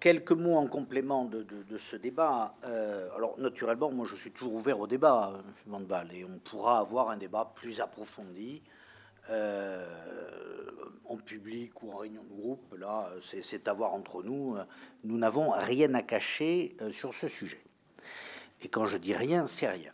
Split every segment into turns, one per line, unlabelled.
Quelques mots en complément de ce débat. Alors, naturellement, moi, je suis toujours ouvert au débat, M. Mandebal, et on pourra avoir un débat plus approfondi en public ou en réunion de groupe. Là, c'est à voir entre nous. Nous n'avons rien à cacher sur ce sujet. Et quand je dis rien, c'est rien.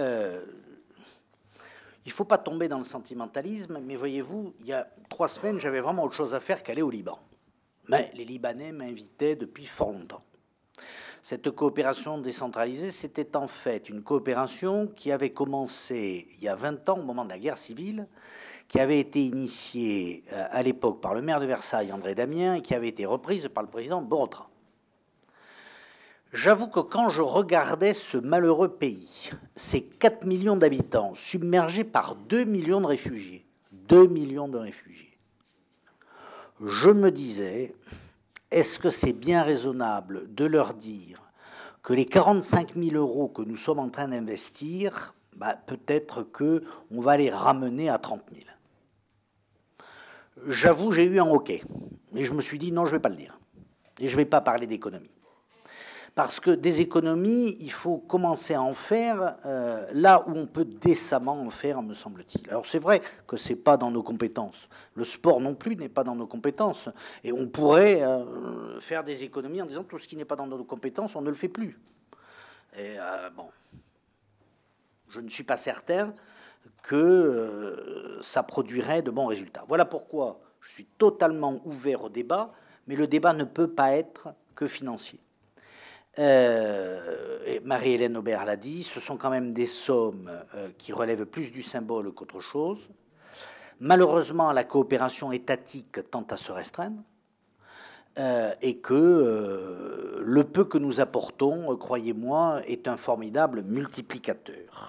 Il ne faut pas tomber dans le sentimentalisme, mais voyez-vous, il y a 3 semaines, j'avais vraiment autre chose à faire qu'aller au Liban. Mais les Libanais m'invitaient depuis fort longtemps. Cette coopération décentralisée, c'était en fait une coopération qui avait commencé il y a 20 ans, au moment de la guerre civile, qui avait été initiée à l'époque par le maire de Versailles, André Damien, et qui avait été reprise par le président Borotra. J'avoue que quand je regardais ce malheureux pays, ces 4 millions d'habitants submergés par 2 millions de réfugiés, 2 millions de réfugiés, je me disais, est-ce que c'est bien raisonnable de leur dire que les 45 000 euros que nous sommes en train d'investir, peut-être qu'on va les ramener à 30 000. J'avoue, j'ai eu un hoquet, mais je me suis dit, non, je ne vais pas le dire. Et je ne vais pas parler d'économie. Parce que des économies, il faut commencer à en faire là où on peut décemment en faire, me semble-t-il. Alors c'est vrai que ce n'est pas dans nos compétences. Le sport non plus n'est pas dans nos compétences. Et on pourrait faire des économies en disant tout ce qui n'est pas dans nos compétences, on ne le fait plus. Et bon, je ne suis pas certain que ça produirait de bons résultats. Voilà pourquoi je suis totalement ouvert au débat, mais le débat ne peut pas être que financier. Marie-Hélène Aubert l'a dit, ce sont quand même des sommes qui relèvent plus du symbole qu'autre chose. Malheureusement, la coopération étatique tend à se restreindre et que le peu que nous apportons, croyez-moi, est un formidable multiplicateur.